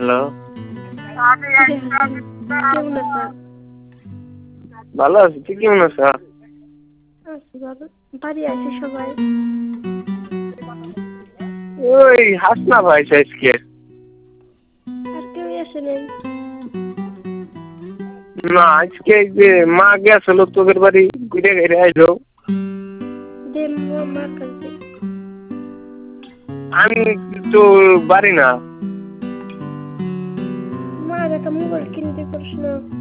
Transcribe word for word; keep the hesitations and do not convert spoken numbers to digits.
Hello, কেমন আছো? ভালো আছি, তুই কেমন আছো? আছি ভালো। বাড়ি আছে সবাই? ওই হাসনা ভাই আজকে। আর কেউ আসে নাই? না, আজকে যে মা গেছিল তোদের বাড়ি ঘুরে ঘুরে আইলো। দে মার কাছে। আমি তো বাড়ি না। মার একটা মোবাইল কিনতে পারিস না?